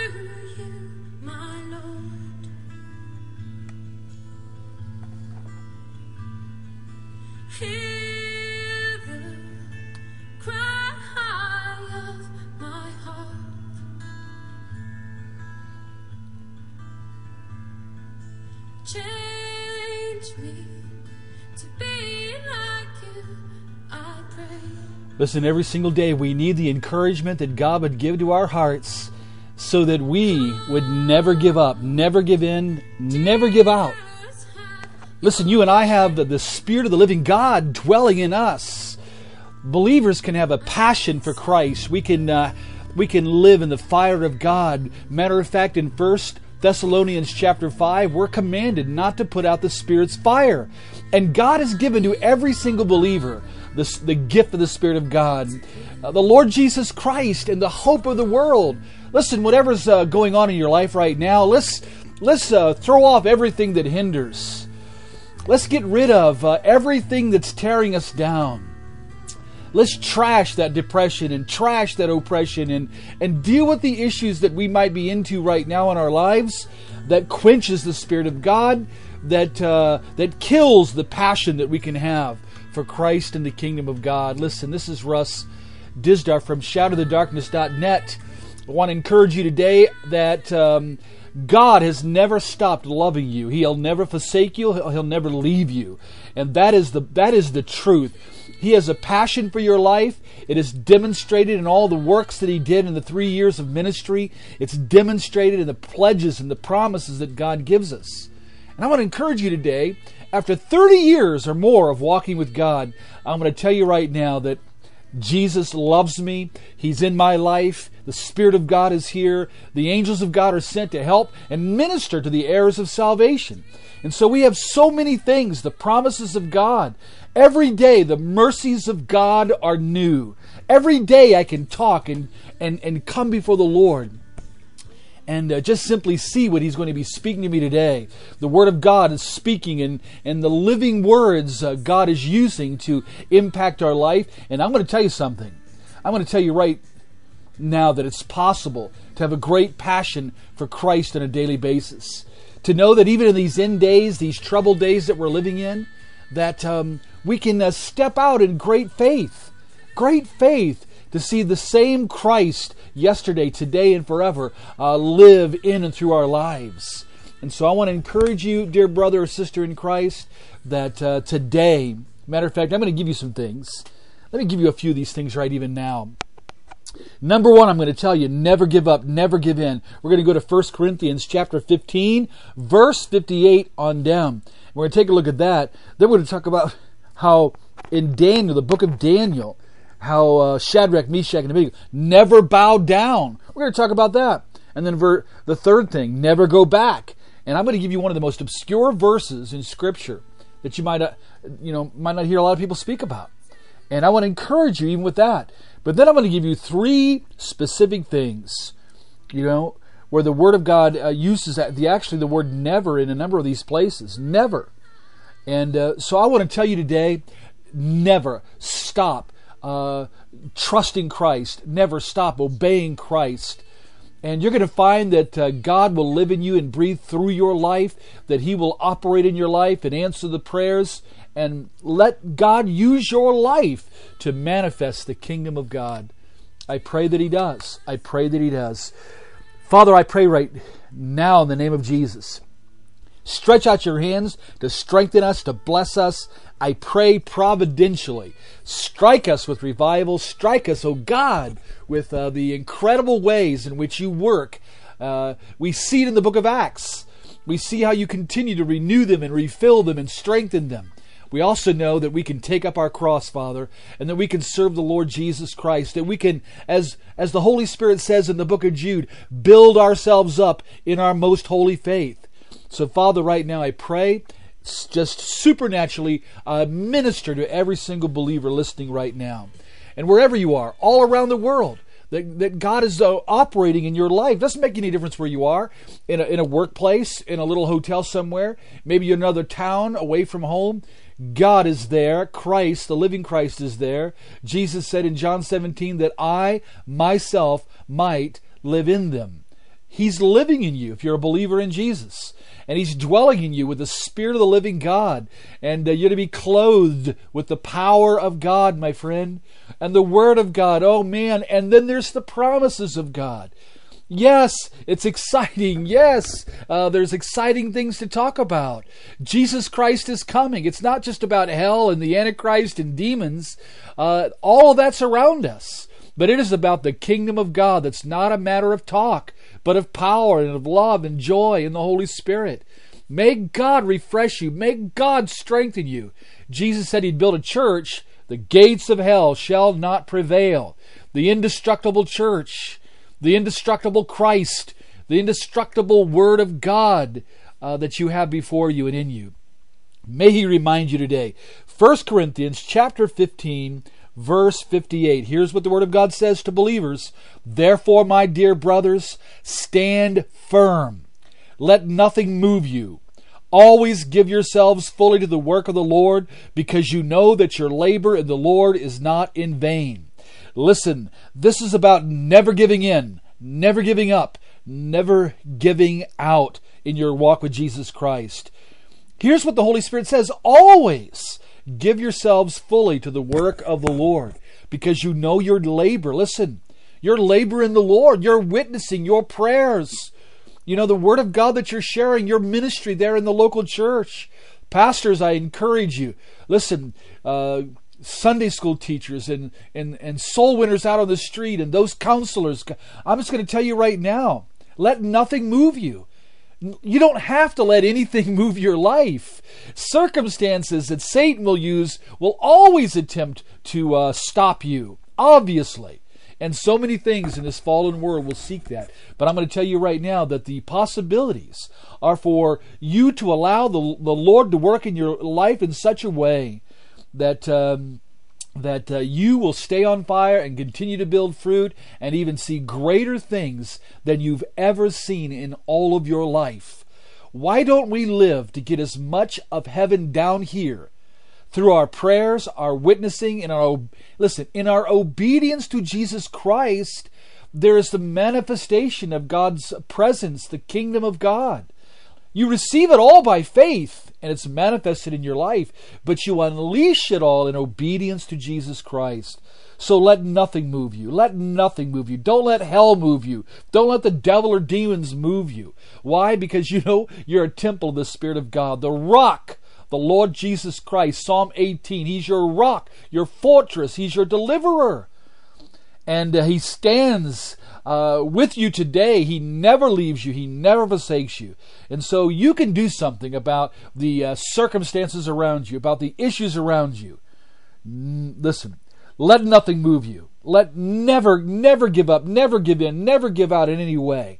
you, my Lord. Hear the cry of my heart. Change me to be like you, I pray. Listen, every single day we need the encouragement that God would give to our hearts so that we would never give up, never give in, never give out. Listen, you and I have the Spirit of the living God dwelling in us. Believers can have a passion for Christ. We can live in the fire of God. Matter of fact, in 1 Thessalonians chapter 5, we're commanded not to put out the Spirit's fire. And God has given to every single believer the gift of the Spirit of God, the Lord Jesus Christ, and the hope of the world. Listen, whatever's going on in your life right now, let's throw off everything that hinders. Let's get rid of everything that's tearing us down. Let's trash that depression and trash that oppression and deal with the issues that we might be into right now in our lives that quenches the Spirit of God, that kills the passion that we can have for Christ and the kingdom of God. Listen, this is Russ Dizdar from ShadowTheDarkness.net. I want to encourage you today that God has never stopped loving you. He'll never forsake you. He'll never leave you. And that is the truth. He has a passion for your life. It is demonstrated in all the works that He did in the 3 years of ministry. It's demonstrated in the pledges and the promises that God gives us. And I want to encourage you today, after 30 years or more of walking with God, I'm going to tell you right now that Jesus loves me. He's in my life. The Spirit of God is here. The angels of God are sent to help and minister to the heirs of salvation. And so we have so many things, the promises of God. Every day the mercies of God are new. Every day I can talk and come before the Lord and just simply see what He's going to be speaking to me today. The Word of God is speaking, and the living words God is using to impact our life. And I'm going to tell you something. I'm going to tell you right now that it's possible to have a great passion for Christ on a daily basis. To know that even in these end days, these troubled days that we're living in, that we can step out in great faith to see the same Christ yesterday, today, and forever live in and through our lives. And so I want to encourage you, dear brother or sister in Christ, that today, matter of fact, I'm going to give you some things. Let me give you a few of these things right even now. Number one, I'm going to tell you, never give up, never give in. We're going to go to 1 Corinthians chapter 15, verse 58 on down. We're going to take a look at that. Then we're going to talk about how in Daniel, the book of Daniel, how Shadrach, Meshach, and Abednego never bowed down. We're going to talk about that. And then the third thing, never go back. And I'm going to give you one of the most obscure verses in Scripture that you might not hear a lot of people speak about. And I want to encourage you even with that. But then I'm going to give you 3 specific things, where the Word of God uses the word never in a number of these places. Never. And so I want to tell you today, never stop trusting Christ. Never stop obeying Christ. And you're going to find that God will live in you and breathe through your life, that He will operate in your life and answer the prayers, and let God use your life to manifest the kingdom of God. I pray that He does. I pray that He does. Father, I pray right now in the name of Jesus, stretch out your hands to strengthen us, to bless us. I pray providentially. Strike us with revival. Strike us, oh God, with the incredible ways in which you work. We see it in the book of Acts. We see how you continue to renew them and refill them and strengthen them. We also know that we can take up our cross, Father, and that we can serve the Lord Jesus Christ, that we can, as the Holy Spirit says in the book of Jude, build ourselves up in our most holy faith. So, Father, right now I pray, just supernaturally minister to every single believer listening right now. And wherever you are, all around the world, that God is operating in your life. It doesn't make any difference where you are, in a workplace, in a little hotel somewhere, maybe you're in another town away from home. God is there. Christ, the living Christ, is there. Jesus said in John 17 that I, myself, might live in them. He's living in you if you're a believer in Jesus. And He's dwelling in you with the Spirit of the living God. And you're to be clothed with the power of God, my friend. And the Word of God. Oh, man. And then there's the promises of God. Yes, it's exciting. Yes, there's exciting things to talk about. Jesus Christ is coming. It's not just about hell and the Antichrist and demons. All of that's around us. But it is about the kingdom of God that's not a matter of talk, but of power and of love and joy in the Holy Spirit. May God refresh you. May God strengthen you. Jesus said He'd build a church. The gates of hell shall not prevail. The indestructible church, the indestructible Christ, the indestructible Word of God that you have before you and in you. May He remind you today. 1 Corinthians chapter 15, verse 58. Here's what the Word of God says to believers. Therefore, my dear brothers, stand firm. Let nothing move you. Always give yourselves fully to the work of the Lord, because you know that your labor in the Lord is not in vain. Listen, this is about never giving in, never giving up, never giving out in your walk with Jesus Christ. Here's what the Holy Spirit says. Always give yourselves fully to the work of the Lord, because you know your labor. Listen, your labor in the Lord, your witnessing, your prayers, the Word of God that you're sharing, your ministry there in the local church. Pastors, I encourage you. Listen, Sunday school teachers and soul winners out on the street and those counselors, I'm just going to tell you right now, let nothing move you. You don't have to let anything move your life. Circumstances that Satan will use will always attempt to stop you, obviously. And so many things in this fallen world will seek that. But I'm going to tell you right now that the possibilities are for you to allow the Lord to work in your life in such a way that you will stay on fire and continue to build fruit and even see greater things than you've ever seen in all of your life. Why don't we live to get as much of heaven down here through our prayers, our witnessing, and in our obedience to Jesus Christ? There is the manifestation of God's presence, the kingdom of God. You receive it all by faith, and it's manifested in your life, but you unleash it all in obedience to Jesus Christ. So let nothing move you. Let nothing move you. Don't let hell move you. Don't let the devil or demons move you. Why? Because you're a temple of the Spirit of God. The rock, the Lord Jesus Christ, Psalm 18. He's your rock, your fortress. He's your deliverer. And He stands with you today. He never leaves you. He never forsakes you. And so you can do something about the circumstances around you, about the issues around you. Listen, let nothing move you. Never give up, never give in, never give out in any way.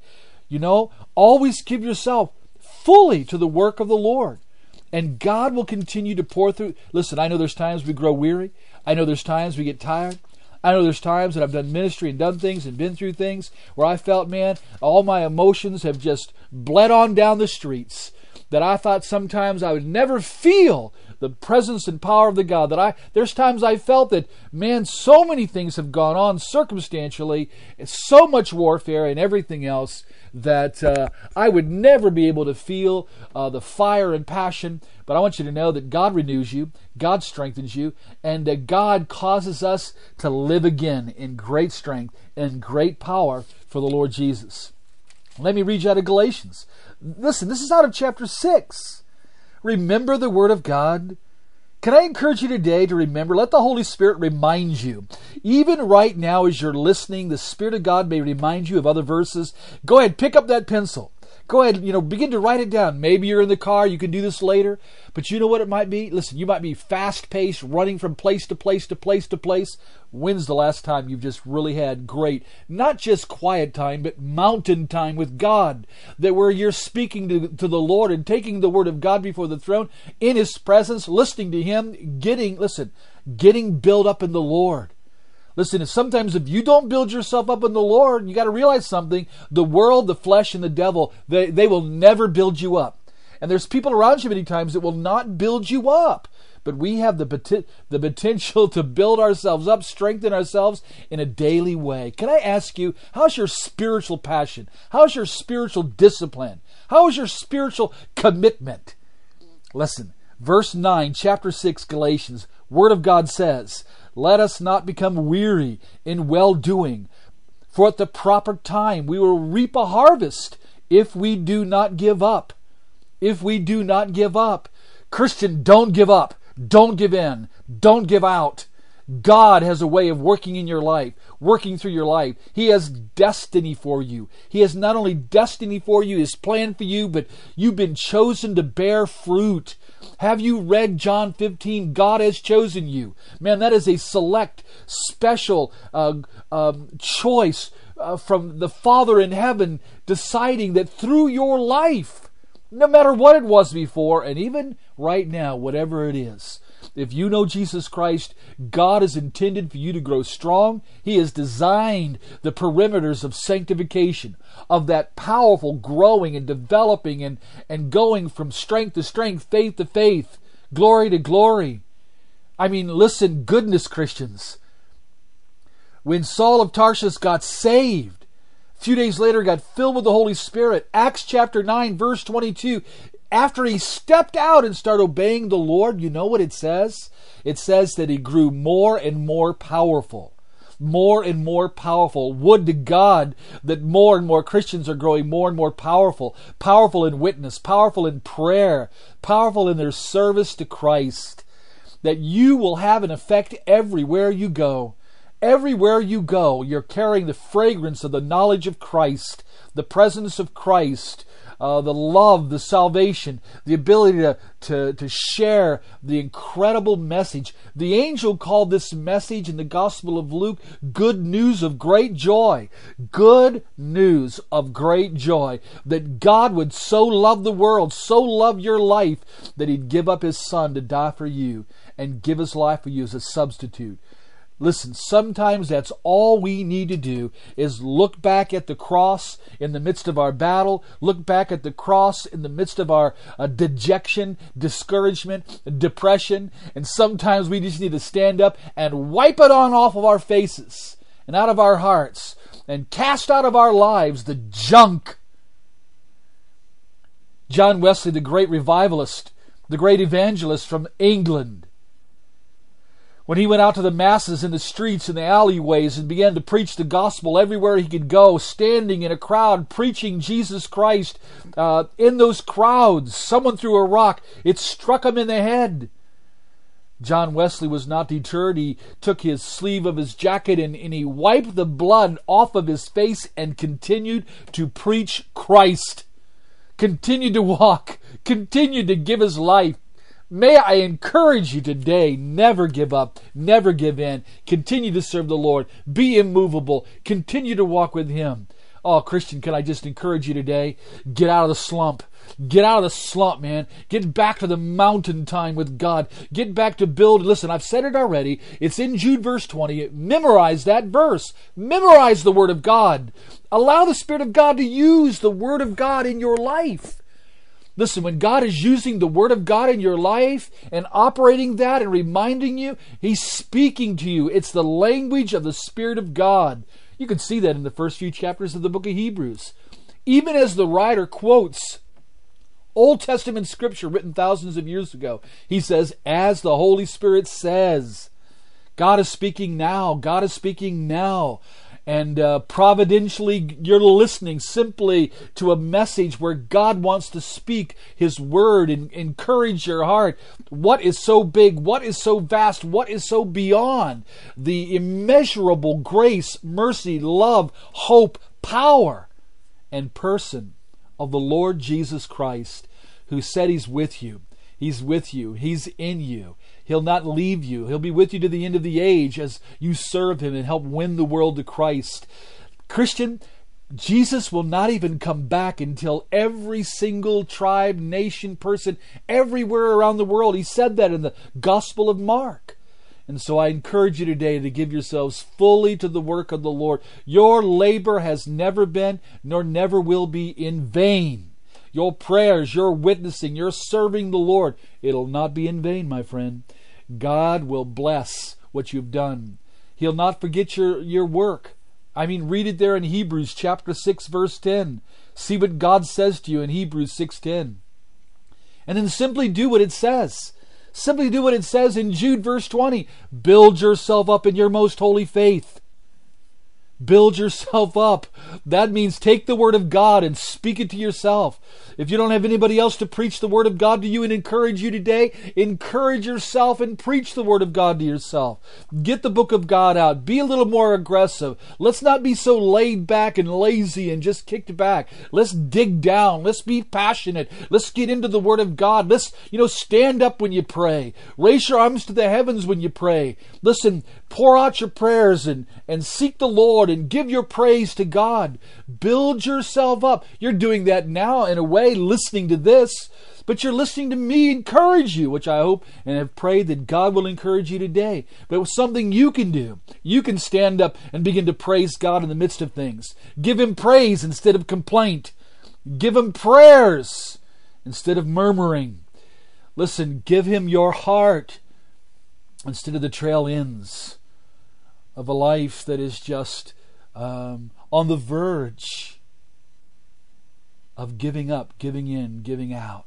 Always give yourself fully to the work of the Lord. And God will continue to pour through. Listen, I know there's times we grow weary. I know there's times we get tired. I know there's times that I've done ministry and done things and been through things where I felt, man, all my emotions have just bled on down the streets, that I thought sometimes I would never feel the presence and power of the God. There's times I felt that, man, so many things have gone on circumstantially, so much warfare and everything else, that I would never be able to feel the fire and passion. But I want you to know that God renews you, God strengthens you, and that God causes us to live again in great strength and great power for the Lord Jesus. Let me read you out of Galatians. Listen, this is out of chapter 6. Remember the Word of God. Can I encourage you today to remember? Let the Holy Spirit remind you. Even right now as you're listening, the Spirit of God may remind you of other verses. Go ahead, pick up that pencil. Go ahead, begin to write it down. Maybe you're in the car, you can do this later. But you know what it might be? Listen, you might be fast-paced, running from place to place to place to place. When's the last time you've just really had great, not just quiet time, but mountain time with God? That where you're speaking to the Lord and taking the Word of God before the throne, in His presence, listening to Him, getting built up in the Lord. Listen, sometimes if you don't build yourself up in the Lord, you got to realize something. The world, the flesh, and the devil, they will never build you up. And there's people around you many times that will not build you up. but we have the potential to build ourselves up, strengthen ourselves in a daily way. Can I ask you, how's your spiritual passion? How's your spiritual discipline? How is your spiritual commitment? Listen, verse 9, chapter 6, Galatians, Word of God says, "Let us not become weary in well-doing, for at the proper time we will reap a harvest if we do not give up." If we do not give up. Christian, don't give up. Don't give in. Don't give out. God has a way of working in your life, working through your life. He has destiny for you. He has not only destiny for you, His plan for you, but you've been chosen to bear fruit. Have you read John 15? God has chosen you. Man, that is a select, special choice from the Father in heaven, deciding that through your life, no matter what it was before, and even right now, whatever it is, if you know Jesus Christ, God has intended for you to grow strong. He has designed the perimeters of sanctification, of that powerful growing and developing and going from strength to strength, faith to faith, glory to glory. I mean, listen, goodness, Christians. When Saul of Tarsus got saved, a few days later got filled with the Holy Spirit, Acts chapter 9, verse 22, after he stepped out and started obeying the Lord, you know what it says? It says that he grew more and more powerful. More and more powerful. Would to God that more and more Christians are growing more and more powerful. Powerful in witness, powerful in prayer, powerful in their service to Christ. That you will have an effect everywhere you go. Everywhere you go, you're carrying the fragrance of the knowledge of Christ, the presence of Christ, the love, the salvation, the ability to share the incredible message. The angel called this message in the Gospel of Luke, good news of great joy. Good news of great joy. That God would so love the world, so love your life, that He'd give up His Son to die for you and give His life for you as a substitute. Listen, sometimes that's all we need to do is look back at the cross in the midst of our battle, look back at the cross in the midst of our dejection, discouragement, depression, and sometimes we just need to stand up and wipe it on off of our faces and out of our hearts and cast out of our lives the junk. John Wesley, the great revivalist, the great evangelist from England, when he went out to the masses in the streets and the alleyways and began to preach the gospel everywhere he could go, standing in a crowd, preaching Jesus Christ, in those crowds, someone threw a rock. It struck him in the head. John Wesley was not deterred. He took his sleeve of his jacket and he wiped the blood off of his face and continued to preach Christ. Continued to walk. Continued to give his life. May I encourage you today, never give up, never give in. Continue to serve the Lord. Be immovable. Continue to walk with Him. Oh, Christian, can I just encourage you today? Get out of the slump. Get out of the slump, man. Get back to the mountain time with God. Get back to build. Listen, I've said it already. It's in Jude verse 20. Memorize that verse. Memorize the Word of God. Allow the Spirit of God to use the Word of God in your life. Listen, when God is using the Word of God in your life and operating that and reminding you, He's speaking to you. It's the language of the Spirit of God. You can see that in the first few chapters of the book of Hebrews. Even as the writer quotes Old Testament scripture written thousands of years ago, he says, as the Holy Spirit says. God is speaking now. God is speaking now. And providentially, you're listening simply to a message where God wants to speak His Word and encourage your heart. What is so big? What is so vast? What is so beyond the immeasurable grace, mercy, love, hope, power, and person of the Lord Jesus Christ, who said He's with you. He's with you. He's in you. He'll not leave you. He'll be with you to the end of the age as you serve Him and help win the world to Christ. Christian, Jesus will not even come back until every single tribe, nation, person, everywhere around the world. He said that in the Gospel of Mark. And so I encourage you today to give yourselves fully to the work of the Lord. Your labor has never been, nor never will be in vain. Your prayers, your witnessing, your serving the Lord, it'll not be in vain, my friend. God will bless what you've done. He'll not forget your work. Read it there in Hebrews chapter 6, verse 10. See what God says to you in Hebrews 6:10. And then simply do what it says. Simply do what it says in Jude verse 20. Build yourself up in your most holy faith. Build yourself up. That means take the Word of God and speak it to yourself. If you don't have anybody else to preach the Word of God to you and encourage you today, encourage yourself and preach the Word of God to yourself. Get the book of God out. Be a little more aggressive. Let's not be so laid back and lazy and just kicked back. Let's dig down. Let's be passionate. Let's get into the Word of God. Let's, stand up when you pray. Raise your arms to the heavens when you pray. Listen, pour out your prayers and seek the Lord and give your praise to God. Build yourself up. You're doing that now in a way, listening to this, but you're listening to me encourage you, which I hope and have prayed that God will encourage you today. But it was something you can do. You can stand up and begin to praise God in the midst of things. Give Him praise instead of complaint. Give Him prayers instead of murmuring. Listen, give Him your heart instead of the trail ends of a life that is just on the verge of giving up, giving in, giving out.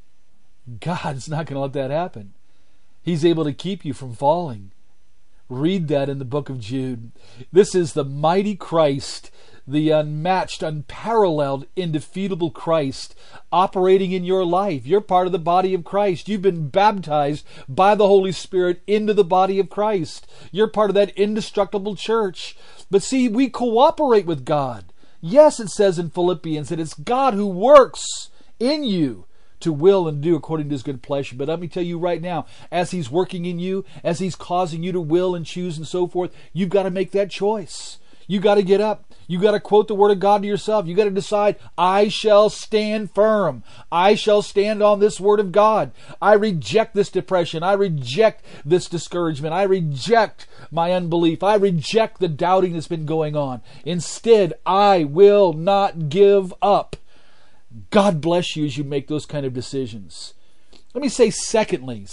God's not going to let that happen. He's able to keep you from falling. Read that in the book of Jude. This is the mighty Christ, the unmatched, unparalleled, indefeatable Christ operating in your life. You're part of the body of Christ. You've been baptized by the Holy Spirit into the body of Christ. You're part of that indestructible church. But see, we cooperate with God. Yes, it says in Philippians that it's God who works in you to will and do according to His good pleasure. But let me tell you right now, as He's working in you, as He's causing you to will and choose and so forth, you've got to make that choice. You got to get up. You got to quote the Word of God to yourself. You got to decide, I shall stand firm. I shall stand on this Word of God. I reject this depression. I reject this discouragement. I reject my unbelief. I reject the doubting that's been going on. Instead, I will not give up. God bless you as you make those kind of decisions. Let me say secondly,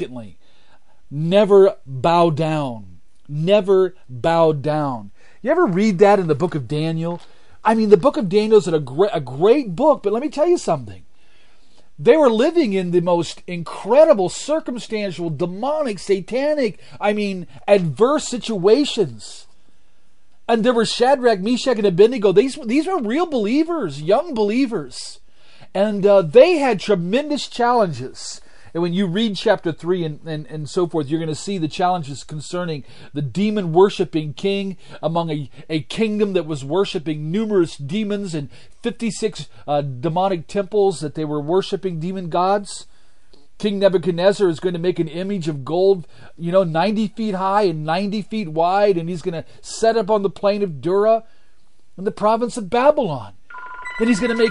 never bow down. Never bow down. You ever read that in the book of Daniel? The book of Daniel is a great book, but let me tell you something. They were living in the most incredible, circumstantial, demonic, satanic, adverse situations. And there were Shadrach, Meshach, and Abednego. These were real believers, young believers. And they had tremendous challenges. And when you read chapter 3 and so forth, you're going to see the challenges concerning the demon-worshipping king among a kingdom that was worshipping numerous demons and 56 demonic temples that they were worshipping demon gods. King Nebuchadnezzar is going to make an image of gold, 90 feet high and 90 feet wide, and he's going to set up on the plain of Dura in the province of Babylon. And he's going to make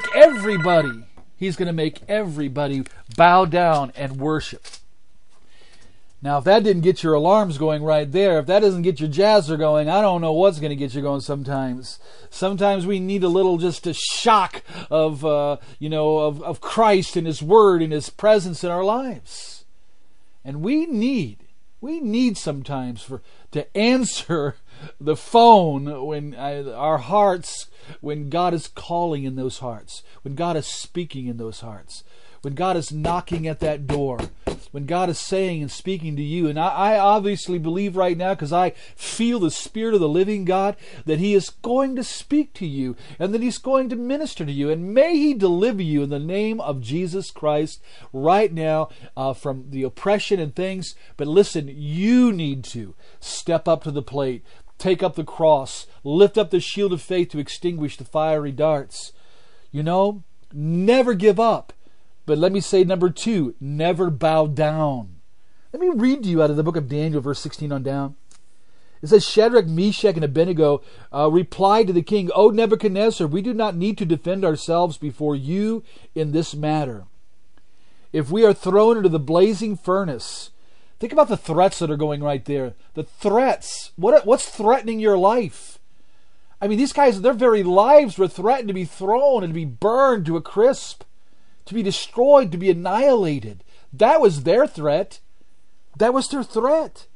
everybody bow down and worship. Now, if that didn't get your alarms going right there, if that doesn't get your jazzer going, I don't know what's going to get you going sometimes. Sometimes we need a little just a shock of Christ and His Word and His presence in our lives. And we need sometimes to answer the phone when our hearts, when God is calling in those hearts, when God is speaking in those hearts, when God is knocking at that door, when God is saying and speaking to you. And I obviously believe right now, because I feel the Spirit of the living God, that He is going to speak to you and that He's going to minister to you. And may He deliver you in the name of Jesus Christ right now from the oppression and things. But listen, you need to step up to the plate. Take up the cross. Lift up the shield of faith to extinguish the fiery darts. Never give up. But let me say number 2, never bow down. Let me read to you out of the book of Daniel, verse 16 on down. It says, Shadrach, Meshach, and Abednego replied to the king, O Nebuchadnezzar, we do not need to defend ourselves before you in this matter. If we are thrown into the blazing furnace, think about the threats that are going right there. The threats. What's threatening your life? These guys, their very lives were threatened to be thrown and to be burned to a crisp, to be destroyed, to be annihilated. That was their threat. That was their threat.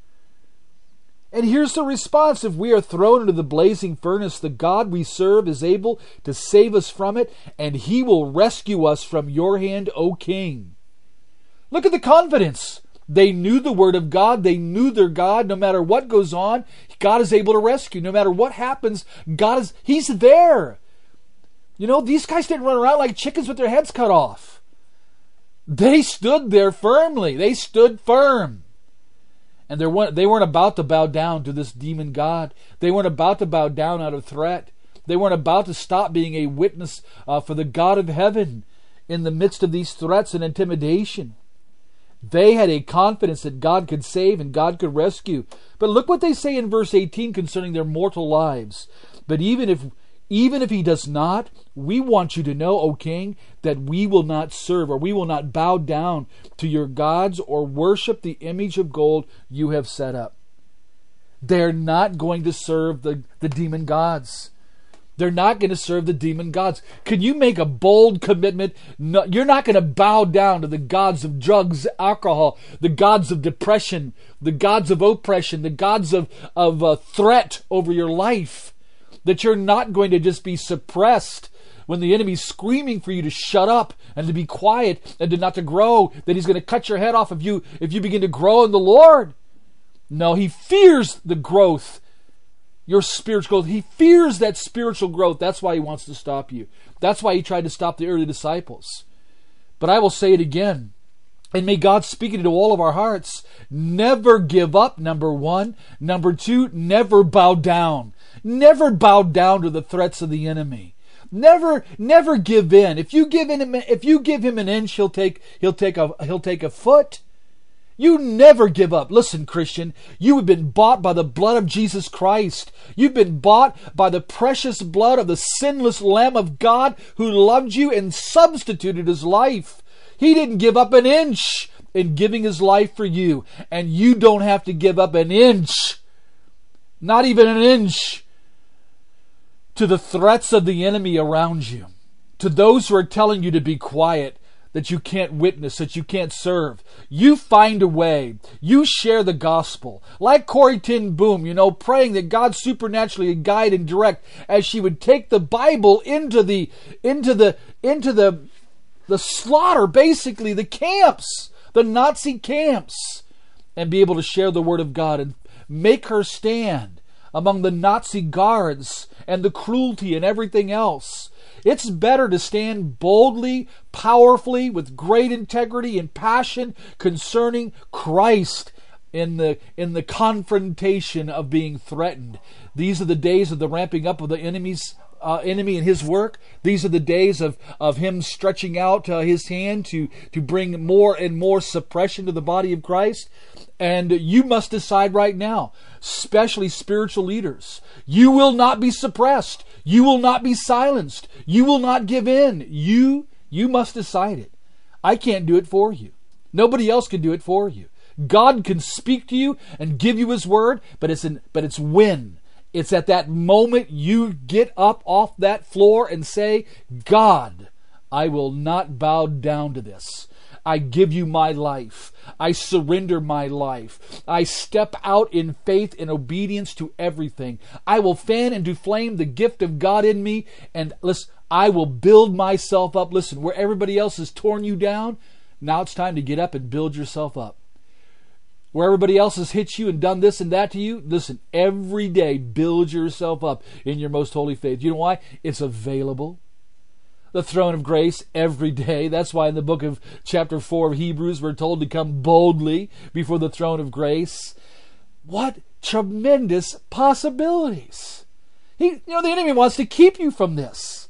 And here's the response. If we are thrown into the blazing furnace, the God we serve is able to save us from it, and He will rescue us from your hand, O King. Look at the confidence. They knew the Word of God. They knew their God. No matter what goes on, God is able to rescue. No matter what happens, He's there. You know, these guys didn't run around like chickens with their heads cut off. They stood there firmly. They stood firm. And they weren't about to bow down to this demon god. They weren't about to bow down out of threat. They weren't about to stop being a witness for the God of heaven in the midst of these threats and intimidation. They had a confidence that God could save and God could rescue. But look what they say in verse 18 concerning their mortal lives. But even if He does not, we want you to know, O King, that we will not serve or we will not bow down to your gods or worship the image of gold you have set up. They're not going to serve the demon gods. They're not going to serve the demon gods. Can you make a bold commitment? No, you're not going to bow down to the gods of drugs, alcohol, the gods of depression, the gods of oppression, the gods of threat over your life. That you're not going to just be suppressed when the enemy's screaming for you to shut up and to be quiet and to not to grow, that he's going to cut your head off if you begin to grow in the Lord. No, he fears the growth, your spiritual growth. He fears that spiritual growth. That's why he wants to stop you. That's why he tried to stop the early disciples. But I will say it again. And may God speak into all of our hearts. Never give up, number one. Number two, never bow down. Never bow down to the threats of the enemy. Never give in. If you give him an inch, he'll take a foot. You never give up. Listen, Christian, you have been bought by the blood of Jesus Christ. You've been bought by the precious blood of the sinless Lamb of God who loved you and substituted His life. He didn't give up an inch in giving His life for you. And you don't have to give up an inch. Not even an inch. To the threats of the enemy around you. To those who are telling you to be quiet. That you can't witness, that you can't serve. You find a way. You share the gospel. Like Corrie ten Boom, praying that God supernaturally would guide and direct as she would take the Bible into the slaughter, basically, the camps, the Nazi camps, and be able to share the Word of God and make her stand among the Nazi guards and the cruelty and everything else. It's better to stand boldly, powerfully, with great integrity and passion concerning Christ in the confrontation of being threatened. These are the days of the ramping up of the enemy and his work. These are the days of him stretching out his hand to bring more and more suppression to the body of Christ. And you must decide right now, especially spiritual leaders, you will not be suppressed. You will not be silenced. You will not give in. You must decide it. I can't do it for you. Nobody else can do it for you. God can speak to you and give you His word, but it's when. It's at that moment you get up off that floor and say, God, I will not bow down to this. I give you my life. I surrender my life. I step out in faith and obedience to everything. I will fan into flame the gift of God in me. And listen, I will build myself up. Listen, where everybody else has torn you down, now it's time to get up and build yourself up. Where everybody else has hit you and done this and that to you, listen, every day build yourself up in your most holy faith. You know why? It's available. The throne of grace every day. That's why in the book of chapter 4 of Hebrews, we're told to come boldly before the throne of grace. What tremendous possibilities. The enemy wants to keep you from this.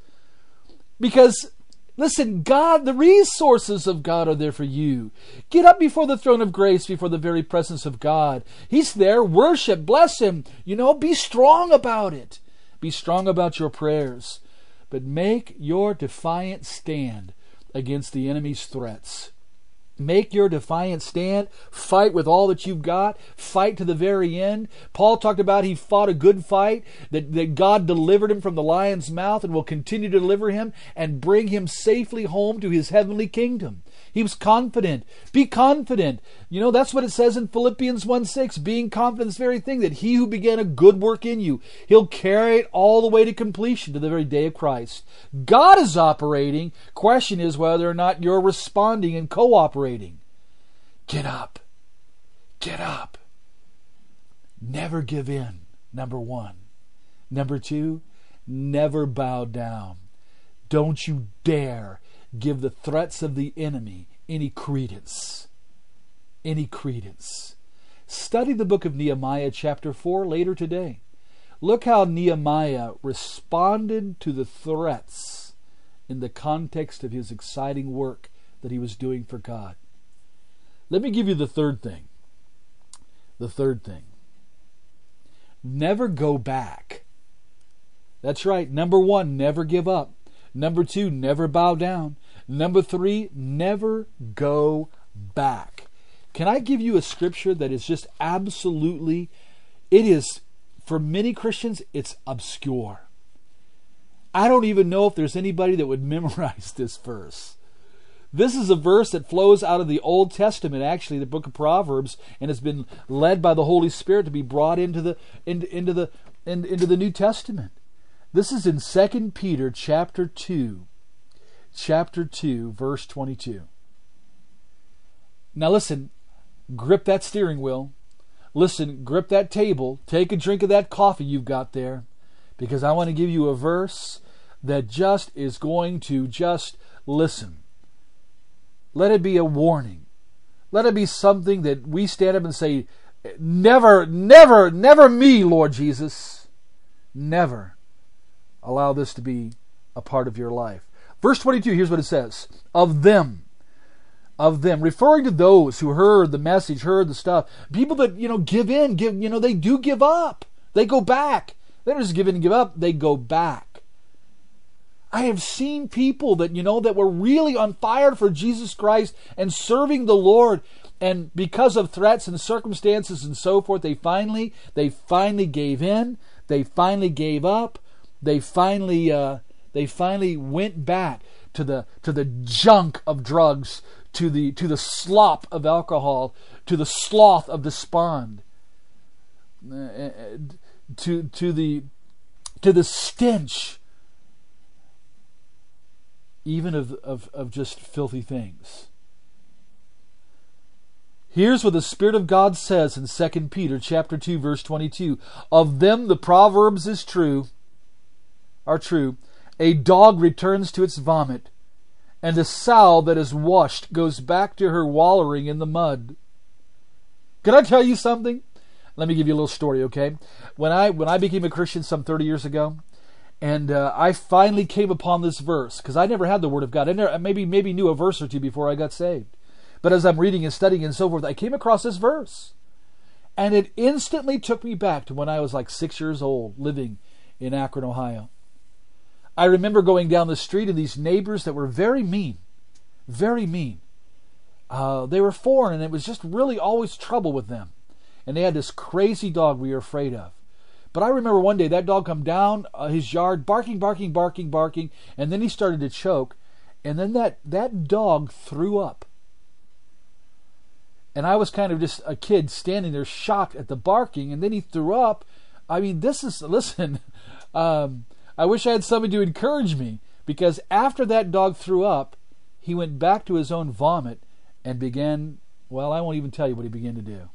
Because, listen, God, the resources of God are there for you. Get up before the throne of grace, before the very presence of God. He's there. Worship. Bless Him. Be strong about it. Be strong about your prayers. But make your defiant stand against the enemy's threats. Make your defiant stand. Fight with all that you've got. Fight to the very end. Paul talked about he fought a good fight, that God delivered him from the lion's mouth and will continue to deliver him and bring him safely home to His heavenly kingdom. He was confident. Be confident. You know, that's what it says in Philippians 1:6. Being confident in this very thing, that he who began a good work in you, he'll carry it all the way to completion, to the very day of Christ. God is operating. Question is whether or not you're responding and cooperating. Get up. Get up. Never give in, number one. Number two, never bow down. Don't you dare give the threats of the enemy any credence. Any credence. Study the book of Nehemiah chapter 4 later today. Look how Nehemiah responded to the threats in the context of his exciting work that he was doing for God. Let me give you the third thing. The third thing. Never go back. That's right. Number one, never give up. Number two, never bow down. Number three, never go back. Can I give you a scripture that is just absolutely, it is, for many Christians, it's obscure. I don't even know if there's anybody that would memorize this verse. This is a verse that flows out of the Old Testament, actually, the book of Proverbs, and has been led by the Holy Spirit to be brought into the New Testament. This is in 2 Peter chapter 2, verse 22. Now listen, grip that steering wheel. Listen, grip that table. Take a drink of that coffee you've got there, because I want to give you a verse that just is going to just listen. Let it be a warning. Let it be something that we stand up and say, never, never, never me, Lord Jesus. Never allow this to be a part of your life. Verse 22, here's what it says. Of them, referring to those who heard the message, heard the stuff. People that, give in, they do give up. They go back. They don't just give in and give up, they go back. I have seen people that, that were really on fire for Jesus Christ and serving the Lord, and because of threats and circumstances and so forth, they finally gave in. They finally gave up. They finally went back to the junk of drugs, to the slop of alcohol, to the sloth of despond, to the stench even of just filthy things. Here's what the Spirit of God says in 2 Peter chapter 2, verse 22. Of them the proverbs are true. A dog returns to its vomit, and a sow that is washed goes back to her wallowing in the mud. Can I tell you something? Let me give you a little story, okay? When I became a Christian some 30 years ago, and I finally came upon this verse, because I never had the Word of God. I maybe knew a verse or two before I got saved. But as I'm reading and studying and so forth, I came across this verse. And it instantly took me back to when I was like 6 years old, living in Akron, Ohio. I remember going down the street and these neighbors that were very mean. Very mean. They were foreign, and it was just really always trouble with them. And they had this crazy dog we were afraid of. But I remember one day that dog come down his yard, barking, and then he started to choke, and then that dog threw up. And I was kind of just a kid standing there shocked at the barking, and then he threw up. I mean, listen, I wish I had somebody to encourage me, because after that dog threw up, he went back to his own vomit and began, well, I won't even tell you what he began to do.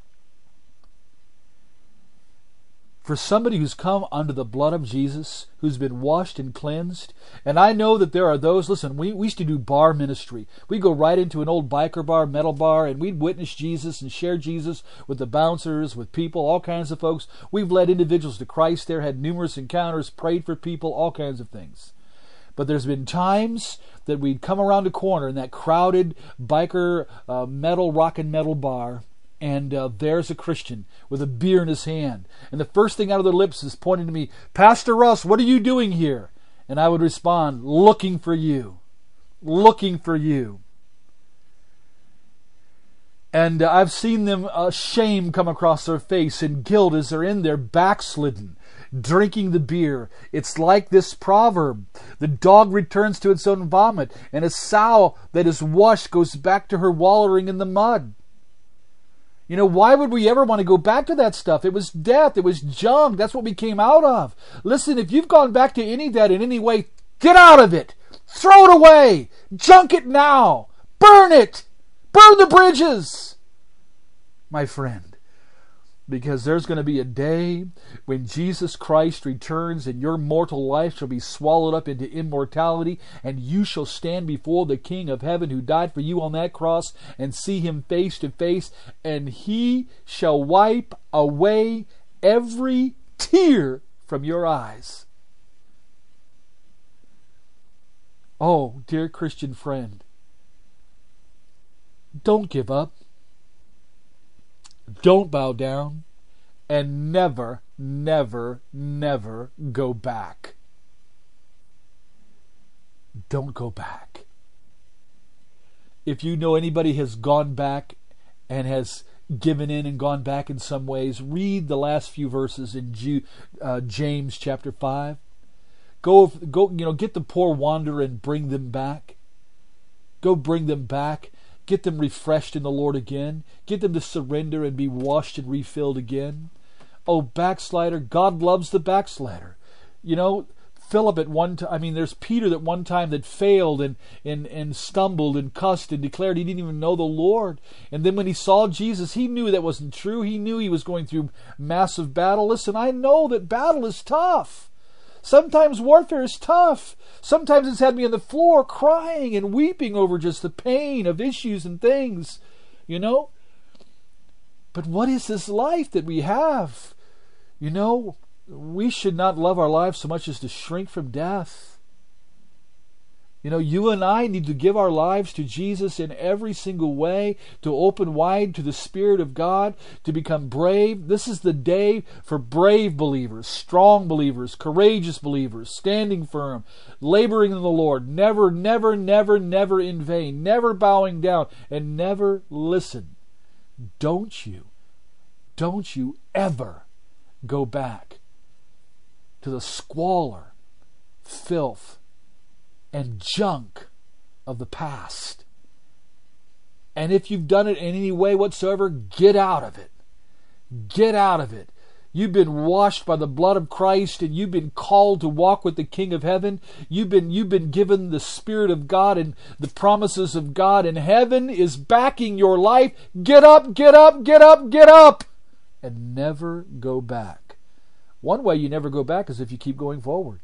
For somebody who's come under the blood of Jesus, who's been washed and cleansed, and I know that there are those, listen, we used to do bar ministry. We'd go right into an old biker bar, metal bar, and we'd witness Jesus and share Jesus with the bouncers, with people, all kinds of folks. We've led individuals to Christ there, had numerous encounters, prayed for people, all kinds of things. But there's been times that we'd come around a corner in that crowded biker rock and metal bar, and there's a Christian with a beer in his hand. And the first thing out of their lips is pointing to me, Pastor Russ, what are you doing here? And I would respond, looking for you. Looking for you. And I've seen them, shame come across their face and guilt as they're in there backslidden, drinking the beer. It's like this proverb: the dog returns to its own vomit, and a sow that is washed goes back to her wallowing in the mud. You know, why would we ever want to go back to that stuff? It was death. It was junk. That's what we came out of. Listen, if you've gone back to any of that in any way, get out of it. Throw it away. Junk it now. Burn it. Burn the bridges, my friend. Because there's going to be a day when Jesus Christ returns and your mortal life shall be swallowed up into immortality, and you shall stand before the King of heaven who died for you on that cross and see him face to face, and he shall wipe away every tear from your eyes. Oh, dear Christian friend, don't give up. Don't bow down, and never, never, never go back. Don't go back. If you know anybody has gone back and has given in and gone back in some ways, read the last few verses in James chapter 5. Go, get the poor wanderer and bring them back. Go bring them back. Get them refreshed in the Lord again. Get them to surrender and be washed and refilled again. Oh, backslider, God loves the backslider. You know, Philip at one time, there's Peter that one time that failed and stumbled and cussed and declared he didn't even know the Lord. And then when he saw Jesus, he knew that wasn't true. He knew he was going through massive battle. Listen, I know that battle is tough. Sometimes warfare is tough. Sometimes it's had me on the floor crying and weeping over just the pain of issues and things, you know. But what is this life that we have? You know, we should not love our lives so much as to shrink from death. You know, you and I need to give our lives to Jesus in every single way, to open wide to the Spirit of God, to become brave. This is the day for brave believers, strong believers, courageous believers, standing firm, laboring in the Lord, never, never, never, never in vain, never bowing down, and never listen. Don't you ever go back to the squalor, filth, and junk of the past. And if you've done it in any way whatsoever, get out of it. Get out of it. You've been washed by the blood of Christ, and you've been called to walk with the King of heaven. You've been given the Spirit of God and the promises of God, and heaven is backing your life. Get up, get up, get up, get up, and never go back. One way you never go back is if you keep going forward.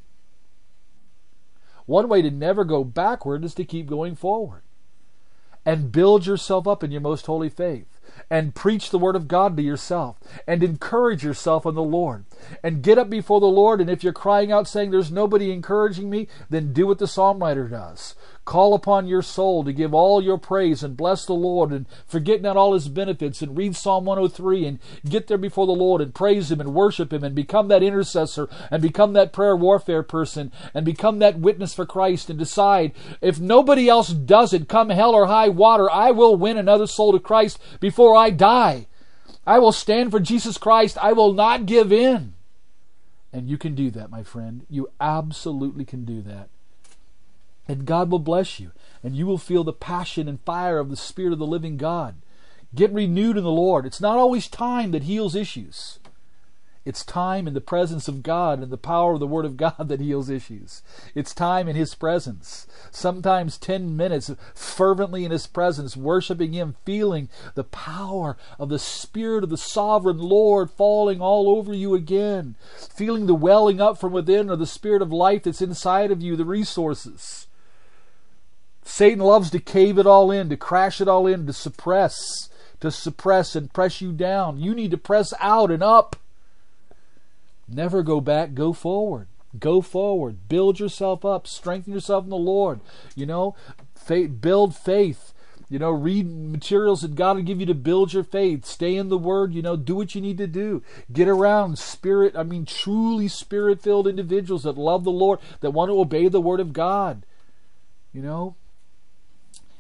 One way to never go backward is to keep going forward. And build yourself up in your most holy faith. And preach the Word of God to yourself. And encourage yourself in the Lord. And get up before the Lord, and if you're crying out saying there's nobody encouraging me, then do what the psalm writer does. Call upon your soul to give all your praise and bless the Lord and forget not all His benefits, and read Psalm 103 and get there before the Lord and praise Him and worship Him and become that intercessor and become that prayer warfare person and become that witness for Christ, and decide, if nobody else does it, come hell or high water, I will win another soul to Christ before I die. I will stand for Jesus Christ. I will not give in. And you can do that, my friend. You absolutely can do that. And God will bless you. And you will feel the passion and fire of the Spirit of the living God. Get renewed in the Lord. It's not always time that heals issues. It's time in the presence of God and the power of the Word of God that heals issues. It's time in His presence. Sometimes 10 minutes fervently in His presence, worshiping Him, feeling the power of the Spirit of the sovereign Lord falling all over you again. Feeling the welling up from within of the Spirit of life that's inside of you, the resources. Satan loves to cave it all in, to crash it all in, to suppress and press you down. You need to press out and up. Never go back, go forward. Go forward. Build yourself up. Strengthen yourself in the Lord. You know, build faith. You know, read materials that God will give you to build your faith. Stay in the Word. You know, do what you need to do. Get around truly Spirit-filled individuals that love the Lord, that want to obey the Word of God. You know?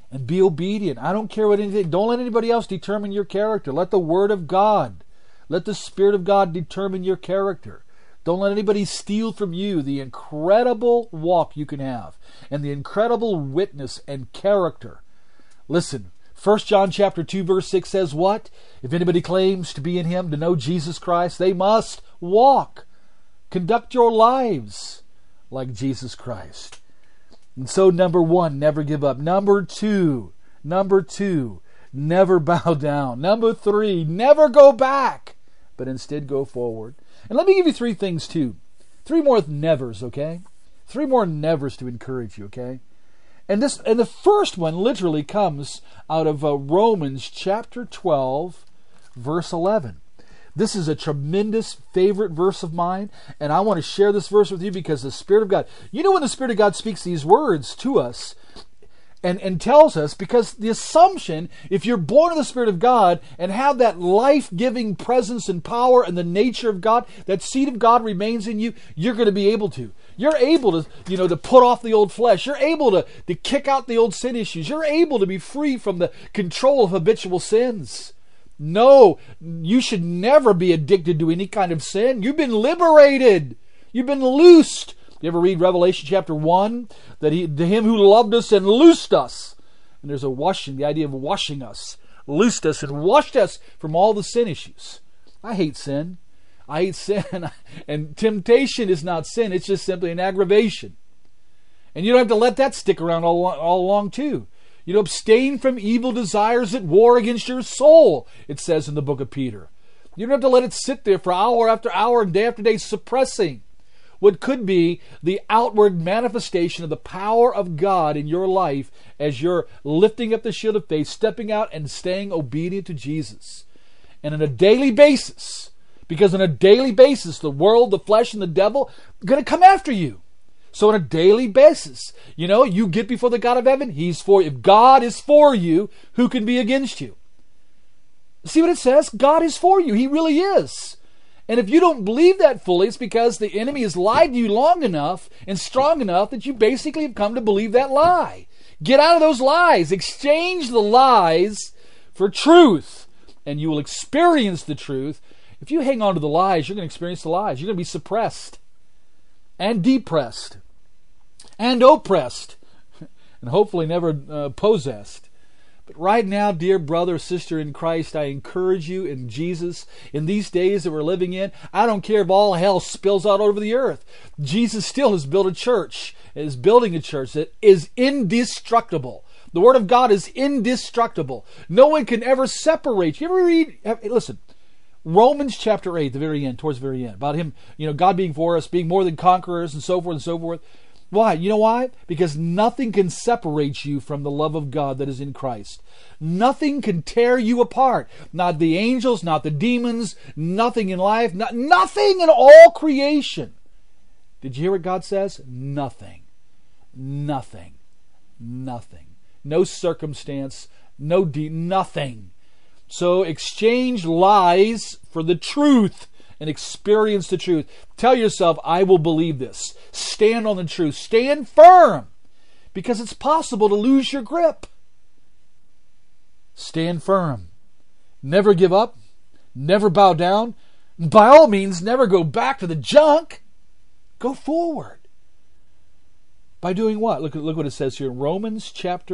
and be obedient. I don't care what anything. Don't let anybody else determine your character. Let the Word of God, let the Spirit of God determine your character. Don't let anybody steal from you the incredible walk you can have and the incredible witness and character. Listen, 1 John chapter 2 verse 6 says what? If anybody claims to be in Him, to know Jesus Christ, they must walk. Conduct your lives like Jesus Christ. And so number 1, never give up. Number two, never bow down. Number 3, never go back, but instead go forward. And let me give you 3 things too. 3 more nevers, okay? 3 more nevers to encourage you, okay? And the first one literally comes out of Romans chapter 12, verse 11. This is a tremendous favorite verse of mine, and I want to share this verse with you because the Spirit of God, you know when the Spirit of God speaks these words to us and tells us, because the assumption, if you're born of the Spirit of God and have that life-giving presence and power and the nature of God, that seed of God remains in you, you're going to be able to. You're able to, to put off the old flesh. You're able to kick out the old sin issues. You're able to be free from the control of habitual sins. No, you should never be addicted to any kind of sin. You've been liberated. You've been loosed. You ever read Revelation chapter 1? That to Him who loved us and loosed us. And there's a washing, the idea of washing us. Loosed us and washed us from all the sin issues. I hate sin. I hate sin. And temptation is not sin. It's just simply an aggravation. And you don't have to let that stick around all along too. Abstain from evil desires that war against your soul, it says in the book of Peter. You don't have to let it sit there for hour after hour and day after day suppressing what could be the outward manifestation of the power of God in your life as you're lifting up the shield of faith, stepping out and staying obedient to Jesus. And on a daily basis, because on a daily basis, the world, the flesh, and the devil are going to come after you. So on a daily basis, you get before the God of heaven, He's for you. If God is for you, who can be against you? See what it says? God is for you. He really is. And if you don't believe that fully, it's because the enemy has lied to you long enough and strong enough that you basically have come to believe that lie. Get out of those lies. Exchange the lies for truth, and you will experience the truth. If you hang on to the lies, you're going to experience the lies. You're going to be suppressed and depressed and oppressed and hopefully never possessed. But right now, dear brother, sister in Christ, I encourage you in Jesus, in these days that we're living in, I don't care if all hell spills out over the earth. Jesus still has built a church, is building a church that is indestructible. The Word of God is indestructible. No one can ever separate. You ever read, listen, Romans chapter 8, the very end, towards the very end, about Him, God being for us, being more than conquerors, and so forth and so forth. Why? You know why? Because nothing can separate you from the love of God that is in Christ. Nothing can tear you apart. Not the angels, not the demons, nothing in life, nothing in all creation. Did you hear what God says? Nothing. Nothing. Nothing. No circumstance, nothing. So exchange lies for the truth and experience the truth. Tell yourself, I will believe this. Stand on the truth. Stand firm, because it's possible to lose your grip. Stand firm. Never give up. Never bow down. By all means, never go back to the junk. Go forward. By doing what? Look what it says here in Romans chapter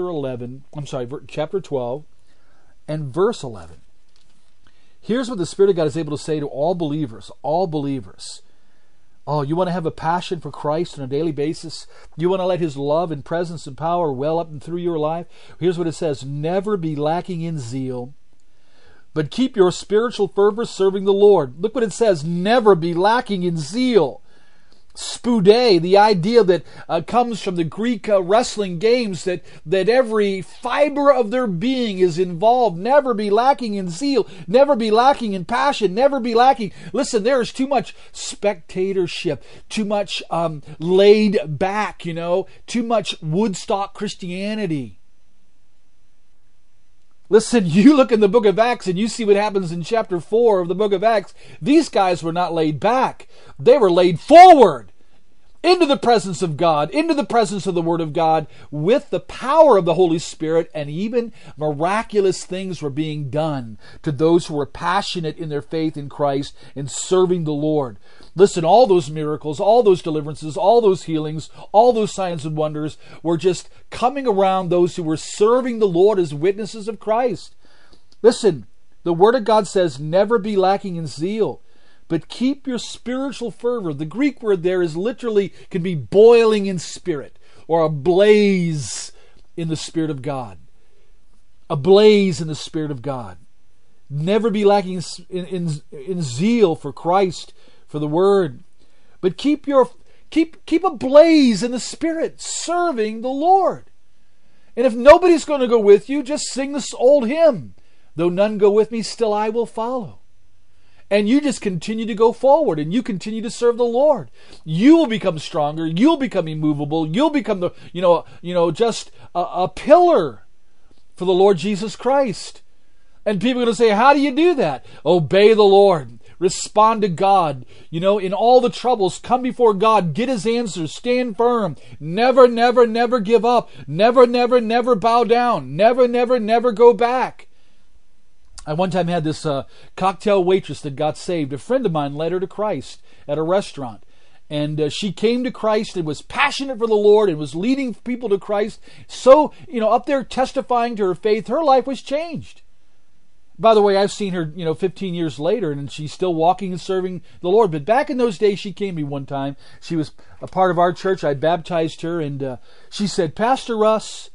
12 and verse 11. Here's what the Spirit of God is able to say to all believers. All believers. Oh, you want to have a passion for Christ on a daily basis? You want to let His love and presence and power well up and through your life? Here's what it says. Never be lacking in zeal, but keep your spiritual fervor serving the Lord. Look what it says. Never be lacking in zeal. Spoude, the idea that comes from the Greek wrestling games, that every fiber of their being is involved. Never be lacking in zeal. Never be lacking in passion. Never be lacking. Listen, there is too much spectatorship, too much laid back, too much Woodstock Christianity. Listen, you look in the book of Acts and you see what happens in chapter 4 of the book of Acts. These guys were not laid back. They were laid forward. into the presence of God, into the presence of the Word of God, with the power of the Holy Spirit, and even miraculous things were being done to those who were passionate in their faith in Christ and serving the Lord. Listen, all those miracles, all those deliverances, all those healings, all those signs and wonders were just coming around those who were serving the Lord as witnesses of Christ. Listen, the Word of God says, never be lacking in zeal, but keep your spiritual fervor. The Greek word there is literally, can be boiling in spirit, or ablaze in the Spirit of God. Ablaze in the Spirit of God. Never be lacking in zeal for Christ, for the Word. But keep ablaze in the Spirit, serving the Lord. And if nobody's going to go with you, just sing this old hymn. Though none go with me, still I will follow. And you just continue to go forward, and you continue to serve the Lord. You will become stronger. You'll become immovable. You'll become just a pillar for the Lord Jesus Christ. And people are going to say, how do you do that? Obey the Lord. Respond to God. In all the troubles, come before God. Get His answers. Stand firm. Never, never, never give up. Never, never, never bow down. Never, never, never go back. I one time had this cocktail waitress that got saved. A friend of mine led her to Christ at a restaurant. And she came to Christ and was passionate for the Lord and was leading people to Christ. So, up there testifying to her faith, her life was changed. By the way, I've seen her, 15 years later, and she's still walking and serving the Lord. But back in those days, she came to me one time. She was a part of our church. I baptized her, and she said, Pastor Russ,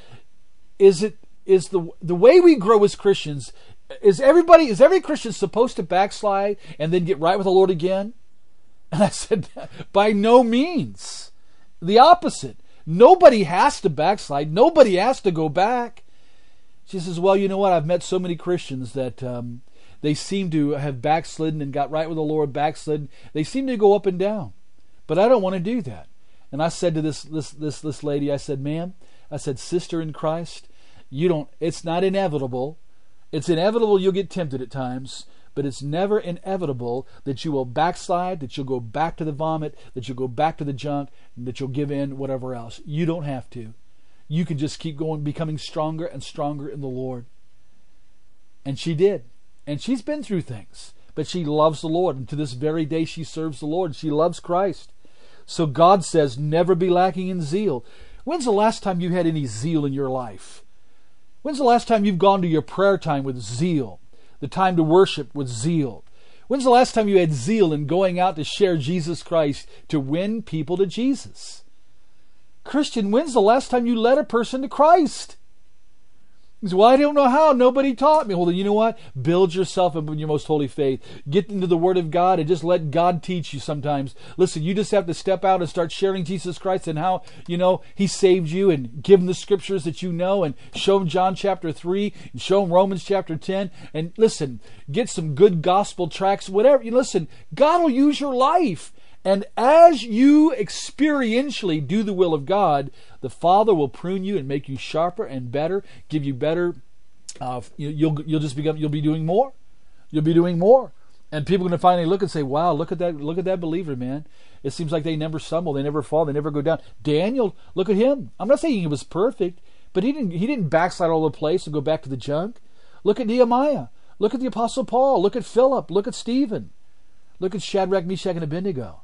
is the way we grow as Christians, is every Christian supposed to backslide and then get right with the Lord again? And I said, by no means. The opposite. Nobody has to backslide. Nobody has to go back. She says, well, you know what? I've met so many Christians that they seem to have backslidden and got right with the Lord, backslidden. They seem to go up and down. But I don't want to do that. And I said to this lady, I said, ma'am, I said, sister in Christ, it's not inevitable. It's inevitable you'll get tempted at times, but it's never inevitable that you will backslide, that you'll go back to the vomit, that you'll go back to the junk, that you'll give in, whatever else. You don't have to. You can just keep going, becoming stronger and stronger in the Lord. And she did. And she's been through things, but she loves the Lord. And to this very day, she serves the Lord. She loves Christ. So God says, never be lacking in zeal. When's the last time you had any zeal in your life? When's the last time you've gone to your prayer time with zeal? The time to worship with zeal? When's the last time you had zeal in going out to share Jesus Christ, to win people to Jesus? Christian, when's the last time you led a person to Christ? He says, well, I don't know how. Nobody taught me. Well, then you know what? Build yourself up in your most holy faith. Get into the Word of God and just let God teach you sometimes. Listen, you just have to step out and start sharing Jesus Christ and how, He saved you, and give them the scriptures that you know, and show them John chapter 3 and show them Romans chapter 10. And listen, get some good gospel tracts, whatever. Listen, God will use your life. And as you experientially do the will of God, the Father will prune you and make you sharper and better, give you better. You'll be doing more. You'll be doing more, and people are going to finally look and say, "Wow, look at that believer, man! It seems like they never stumble, they never fall, they never go down." Daniel, look at him. I'm not saying he was perfect, but he didn't backslide all over the place and go back to the junk. Look at Nehemiah. Look at the Apostle Paul. Look at Philip. Look at Stephen. Look at Shadrach, Meshach, and Abednego.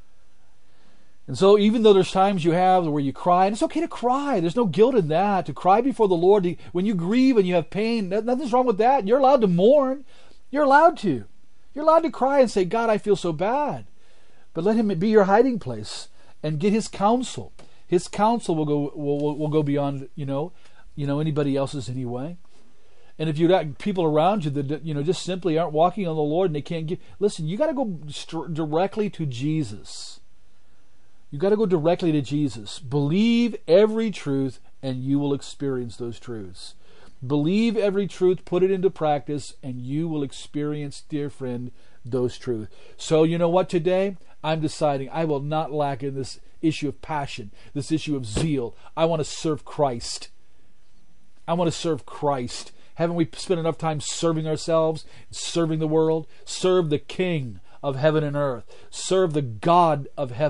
And so even though there's times you have where you cry, and it's okay to cry. There's no guilt in that. To cry before the Lord, when you grieve and you have pain, nothing's wrong with that. You're allowed to mourn. You're allowed to. You're allowed to cry and say, God, I feel so bad. But let Him be your hiding place and get His counsel. His counsel will go beyond anybody else's anyway. And if you've got people around you that just simply aren't walking on the Lord and they can't give, listen, you got to go directly to Jesus. You got to go directly to Jesus. Believe every truth and you will experience those truths. Believe every truth, put it into practice, and you will experience, dear friend, those truths. So you know what today? I'm deciding I will not lack in this issue of passion, this issue of zeal. I want to serve Christ. I want to serve Christ. Haven't we spent enough time serving ourselves, serving the world? Serve the King of heaven and earth. Serve the God of heaven.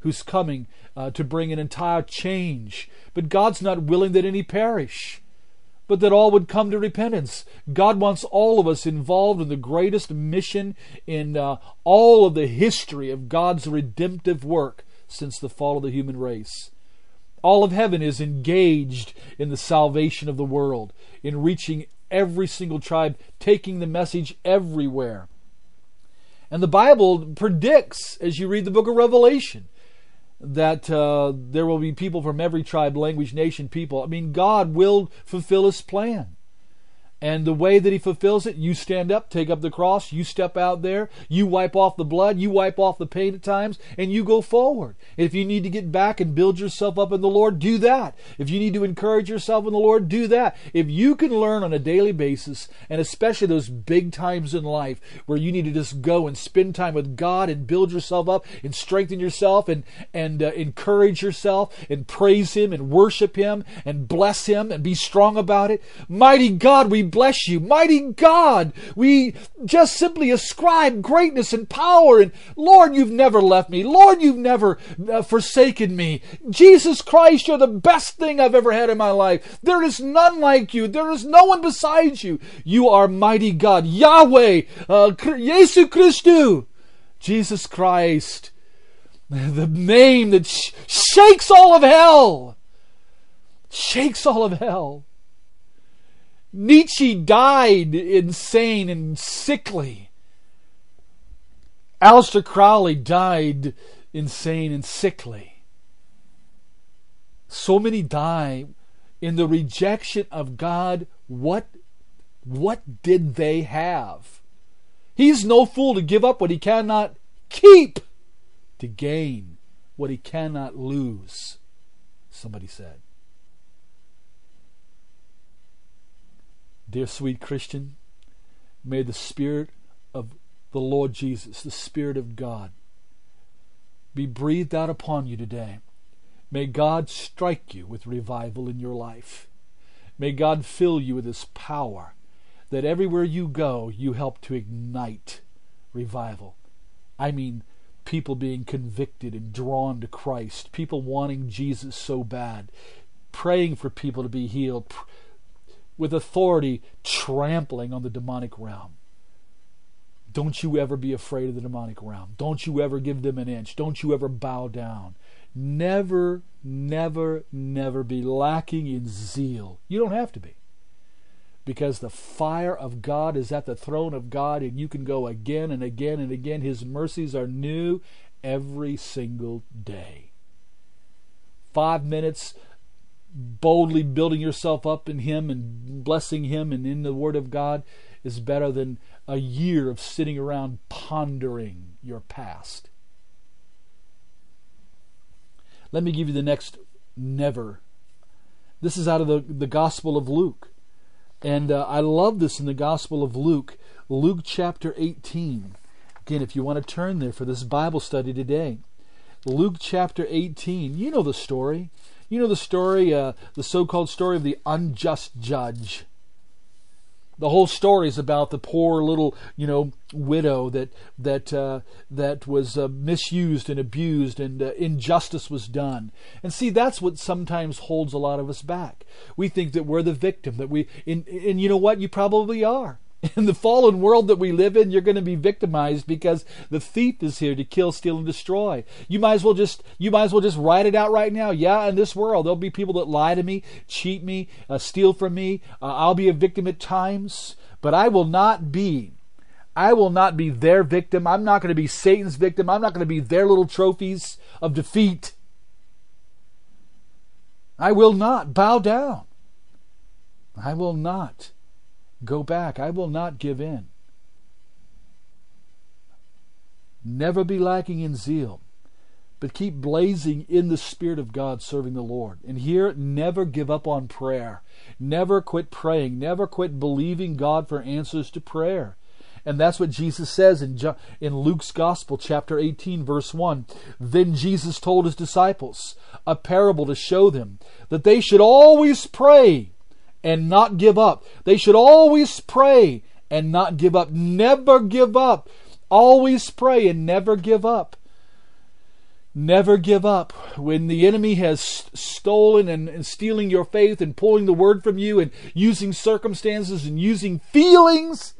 who's coming to bring an entire change. But God's not willing that any perish, but that all would come to repentance. God wants all of us involved in the greatest mission in all of the history of God's redemptive work since the fall of the human race. All of heaven is engaged in the salvation of the world, in reaching every single tribe, taking the message everywhere. And the Bible predicts, as you read the book of Revelation, that there will be people from every tribe, language, nation, people. I mean, God will fulfill His plan. And the way that He fulfills it, you stand up, take up the cross, you step out there, you wipe off the blood, you wipe off the pain at times, and you go forward. And if you need to get back and build yourself up in the Lord, do that. If you need to encourage yourself in the Lord, do that. If you can learn on a daily basis, and especially those big times in life where you need to just go and spend time with God and build yourself up and strengthen yourself and encourage yourself and praise Him and worship Him and bless Him and be strong about it. Mighty God, we bless you. Mighty God, we just simply ascribe greatness and power. And Lord, you've never left me. Lord, you've never forsaken me. Jesus Christ, you're the best thing I've ever had in my life. There is none like you. There is no one besides you. You are mighty God. Yahweh, Jesus Christu, Jesus Christ, the name that shakes all of hell. Shakes all of hell. Nietzsche died insane and sickly. Aleister Crowley died insane and sickly. So many die in the rejection of God. What did they have? He's no fool to give up what he cannot keep to gain what he cannot lose, somebody said. Dear sweet Christian, may the Spirit of the Lord Jesus, the Spirit of God, be breathed out upon you today. May God strike you with revival in your life. May God fill you with His power, that everywhere you go, you help to ignite revival. I mean, people being convicted and drawn to Christ, people wanting Jesus so bad, praying for people to be healed, with authority trampling on the demonic realm. Don't you ever be afraid of the demonic realm. Don't you ever give them an inch. Don't you ever bow down. Never, never, never be lacking in zeal. You don't have to be. Because the fire of God is at the throne of God, and you can go again and again and again. His mercies are new every single day. 5 minutes boldly building yourself up in Him and blessing Him and in the Word of God is better than a year of sitting around pondering your past. Let me give you the next never. This is out of the Gospel of Luke. And I love this in the Gospel of Luke. Luke chapter 18. Again, if you want to turn there for this Bible study today. Luke chapter 18. You know the story. You know the story, the so-called story of the unjust judge. The whole story is about the poor little, widow that was misused and abused, and injustice was done. And see, that's what sometimes holds a lot of us back. We think that we're the victim, and you know what? You probably are. In the fallen world that we live in, you're going to be victimized because the thief is here to kill, steal, and destroy. You might as well just write it out right now. Yeah, in this world, there'll be people that lie to me, cheat me, steal from me. I'll be a victim at times, but I will not be their victim. I'm not going to be Satan's victim. I'm not going to be their little trophies of defeat. I will not bow down. I will not go back. I will not give in. Never be lacking in zeal, but keep blazing in the Spirit of God, serving the Lord. And here, never give up on prayer. Never quit praying. Never quit believing God for answers to prayer. And that's what Jesus says in Luke's Gospel, chapter 18, verse 1. Then Jesus told His disciples a parable to show them that they should always pray and not give up. They should always pray and not give up. Never give up. Always pray and never give up. Never give up. When the enemy has stolen and stealing your faith and pulling the word from you and using circumstances and using feelings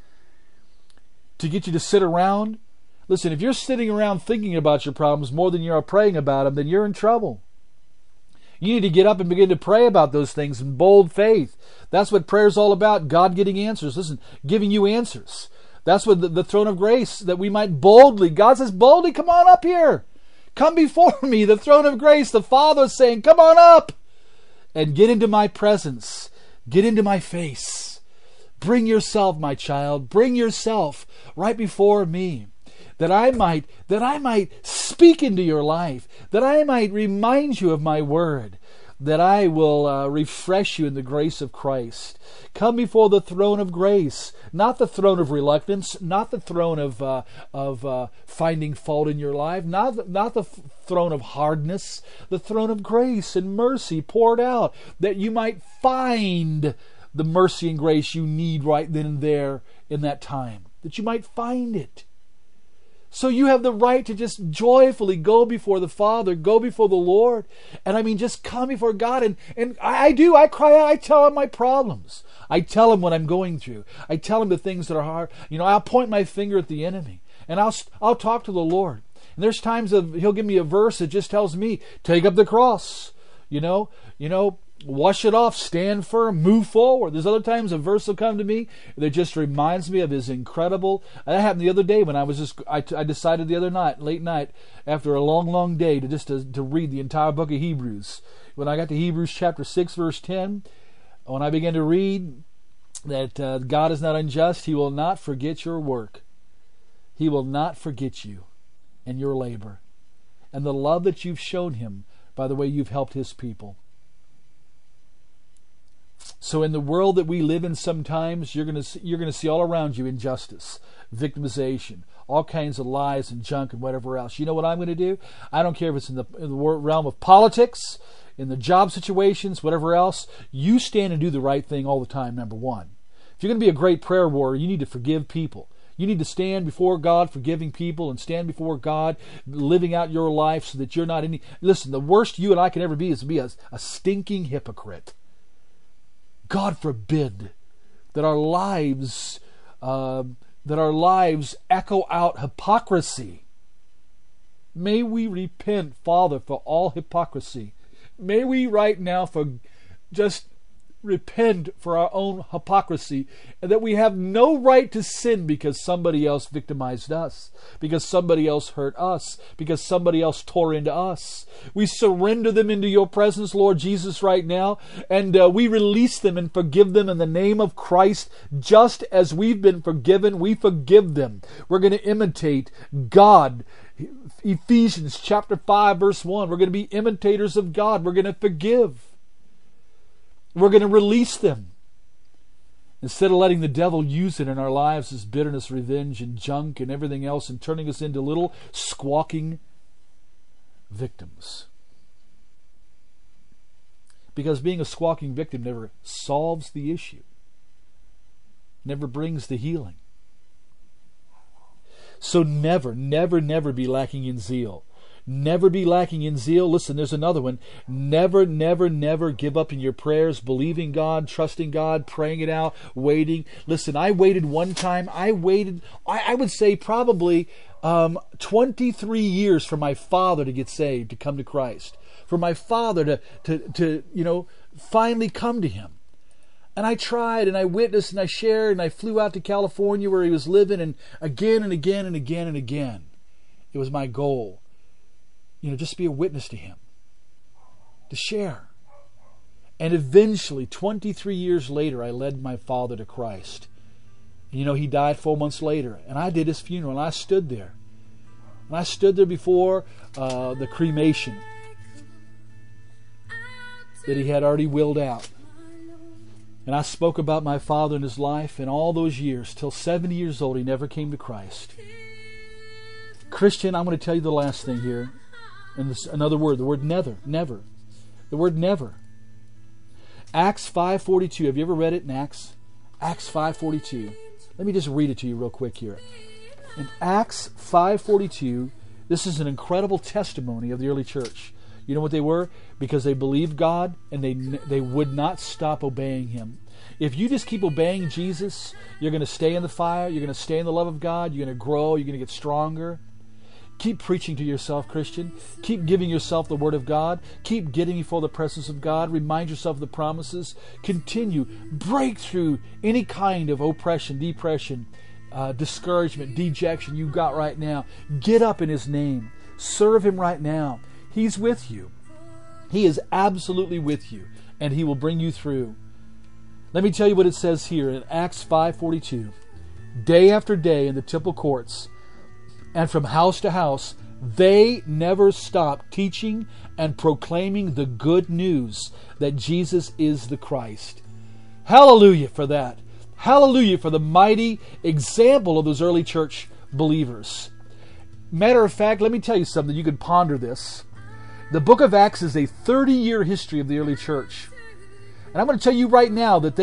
to get you to sit around. Listen, if you're sitting around thinking about your problems more than you are praying about them, then you're in trouble. You need to get up and begin to pray about those things in bold faith. That's what prayer is all about. God getting answers. Listen, giving you answers. That's what the throne of grace, that we might boldly, God says, boldly, come on up here. Come before me, the throne of grace. The Father is saying, come on up and get into my presence. Get into my face. Bring yourself, my child. Bring yourself right before me. That I might speak into your life, that I might remind you of my word, that I will refresh you in the grace of Christ. Come before the throne of grace, not the throne of reluctance, not the throne of finding fault in your life, not the throne of hardness, the throne of grace and mercy poured out, that you might find the mercy and grace you need right then and there in that time, that you might find it. So you have the right to just joyfully go before the Father, go before the Lord. And I mean, just come before God. And I cry out, I tell Him my problems. I tell Him what I'm going through. I tell Him the things that are hard. I'll point my finger at the enemy. And I'll talk to the Lord. And there's times He'll give me a verse that just tells me, take up the cross. Wash it off, stand firm, move forward. There's other times a verse will come to me that just reminds me of His incredible. That happened the other day when I decided the other night, late night, after a long day, to read the entire book of Hebrews. When I got to Hebrews chapter 6, verse 10, when I began to read that God is not unjust, He will not forget your work. He will not forget you and your labor and the love that you've shown Him by the way you've helped His people. So in the world that we live in, sometimes you're going to see all around you injustice, victimization, all kinds of lies and junk and whatever else. You know what I'm going to do? I don't care if it's in the realm of politics, in the job situations, whatever else. You stand and do the right thing all the time, number one. If you're going to be a great prayer warrior, you need to forgive people. You need to stand before God forgiving people and stand before God living out your life so that you're not any... Listen, the worst you and I can ever be is to be a stinking hypocrite. God forbid that our lives echo out hypocrisy. May we repent, Father, for all hypocrisy. May we right now repent for our own hypocrisy, and that we have no right to sin because somebody else victimized us, because somebody else hurt us, because somebody else tore into us. We surrender them into your presence, Lord Jesus, right now, and we release them and forgive them in the name of Christ. Just as we've been forgiven, we forgive them. We're going to imitate God. Ephesians chapter 5 verse 1. We're going to be imitators of God. We're going to forgive. We're going to release them. Instead of letting the devil use it in our lives as bitterness, revenge, and junk and everything else, and turning us into little squawking victims. Because being a squawking victim never solves the issue. Never brings the healing. So never be lacking in zeal. Never be lacking in zeal. Listen, there's another one. Never give up in your prayers, believing God, trusting God, praying it out, waiting. Listen, I waited one time. I would say probably 23 years for my father to get saved, to come to Christ. For my father to finally come to Him. And I tried, and I witnessed, and I shared, and I flew out to California where he was living, and again and again and again and again. It was my goal. Just be a witness to him. To share. And eventually, 23 years later, I led my father to Christ. And he died 4 months later. And I did his funeral, and I stood there. And I stood there before the cremation that he had already willed out. And I spoke about my father and his life, and all those years, till 70 years old, he never came to Christ. Christian, I'm going to tell you the last thing here. And this, another word, the word never. The word never. Acts 5:42. Have you ever read it in Acts? Acts 5:42. Let me just read it to you real quick here. In Acts 5:42, This is an incredible testimony of the early church. You know what they were? Because they believed God and they would not stop obeying Him. If you just keep obeying Jesus, you're going to stay in the fire, you're going to stay in the love of God, you're going to grow, you're going to get stronger. Keep preaching to yourself, Christian. Keep giving yourself the Word of God. Keep getting before the presence of God. Remind yourself of the promises. Continue. Break through any kind of oppression, depression, discouragement, dejection you got right now. Get up in His name. Serve Him right now. He's with you. He is absolutely with you, and He will bring you through. Let me tell you what it says here in Acts 5:42. Day after day in the temple courts and from house to house, they never stopped teaching and proclaiming the good news that Jesus is the Christ. Hallelujah for that. Hallelujah for the mighty example of those early church believers. Matter of fact, let me tell you something. You can ponder this. The book of Acts is a 30-year history of the early church. And I'm going to tell you right now that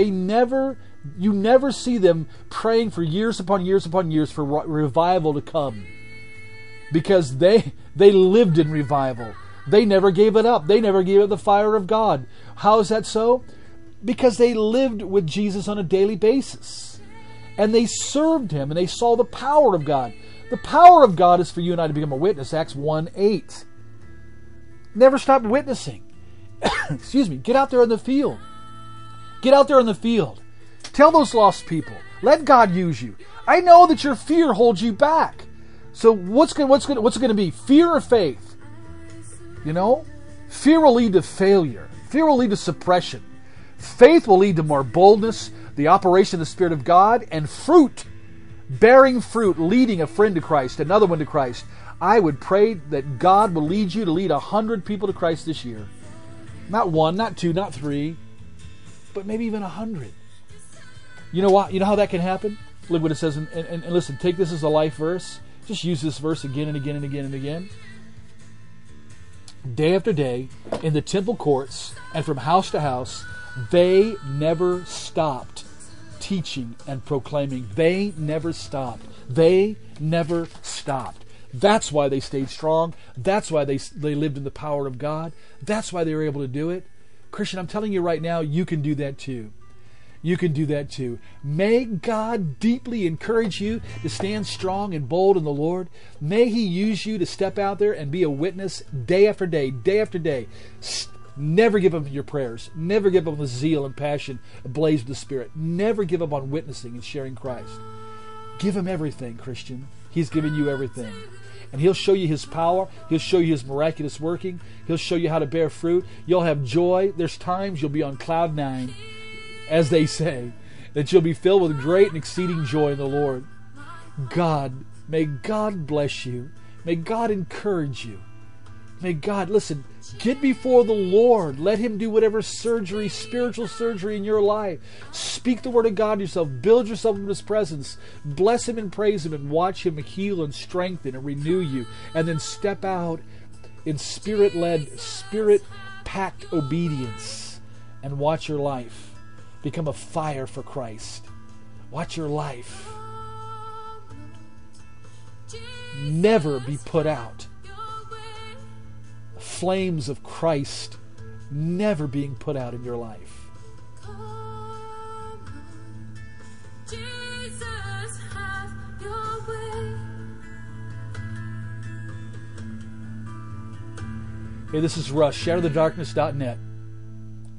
you never see them praying for years upon years upon years for revival to come. Because they lived in revival. They never gave it up. They never gave up the fire of God. How is that so? Because they lived with Jesus on a daily basis. And they served Him, and they saw the power of God. The power of God is for you and I to become a witness. Acts 1:8. Never stop witnessing. Excuse me. Get out there in the field. Get out there in the field. Tell those lost people. Let God use you. I know that your fear holds you back. So what's it going to be? Fear or faith? You know? Fear will lead to failure. Fear will lead to suppression. Faith will lead to more boldness, the operation of the Spirit of God, and fruit. Bearing fruit, leading a friend to Christ, another one to Christ. I would pray that God will lead you to lead 100 people to Christ this year. Not 1, not 2, not 3, but maybe even 100. You know what? You know how that can happen? Look what it says, and listen, take this as a life verse. Just use this verse again and again and again and again. Day after day, in the temple courts and from house to house, they never stopped teaching and proclaiming. They never stopped. They never stopped. That's why they stayed strong. That's why they lived in the power of God. That's why they were able to do it. Christian, I'm telling you right now, you can do that too. You can do that too. May God deeply encourage you to stand strong and bold in the Lord. May He use you to step out there and be a witness day after day, day after day. Never give up on your prayers. Never give up on the zeal and passion ablaze with the Spirit. Never give up on witnessing and sharing Christ. Give Him everything, Christian. He's given you everything. And He'll show you His power. He'll show you His miraculous working. He'll show you how to bear fruit. You'll have joy. There's times you'll be on cloud 9, as they say, that you'll be filled with great and exceeding joy in the Lord. May God bless you. May God encourage you. May God, listen, get before the Lord. Let Him do whatever surgery, spiritual surgery in your life. Speak the Word of God to yourself. Build yourself in His presence. Bless Him and praise Him and watch Him heal and strengthen and renew you. And then step out in Spirit-led, Spirit-packed obedience and watch your life become a fire for Christ. Watch your life never be put out. Flames of Christ never being put out in your life. Jesus, have your way. Hey, this is Russ, shatterthedarkness.net.